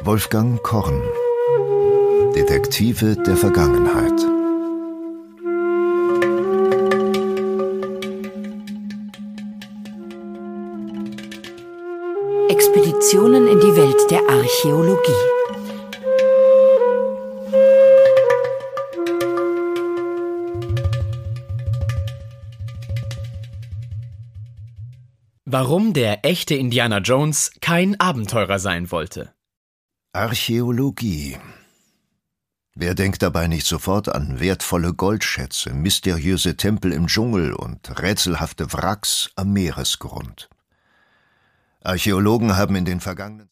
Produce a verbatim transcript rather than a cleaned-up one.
Wolfgang Korn, Detektive der Vergangenheit. Expeditionen in die Welt der Archäologie. Warum der echte Indiana Jones kein Abenteurer sein wollte. Archäologie. Wer denkt dabei nicht sofort an wertvolle Goldschätze, mysteriöse Tempel im Dschungel und rätselhafte Wracks am Meeresgrund? Archäologen haben in den vergangenen